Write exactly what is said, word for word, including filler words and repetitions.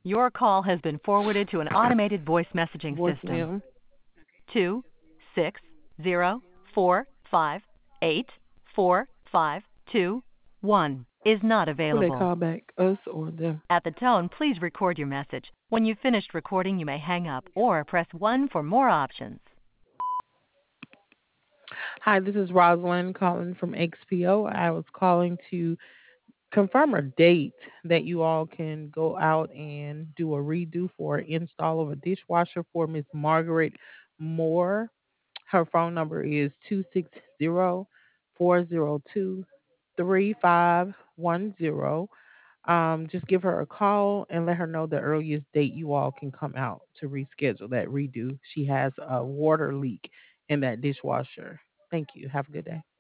Your call has been forwarded to an automated voice messaging system. Voicemail. Two six zero four five eight four five two one is not Will they available. call back us or them? At the tone, please record your message. When you've finished recording, you may hang up or press one for more options. Hi, this is Rosalind calling from X P O. I was calling to confirm a date that you all can go out and do a redo for an install of a dishwasher for Miss Margaret Moore. Her phone number is two six zero four zero two three five one zero. Um, just give her a call and let her know the earliest date you all can come out to reschedule that redo. She has a water leak in that dishwasher. Thank you. Have a good day.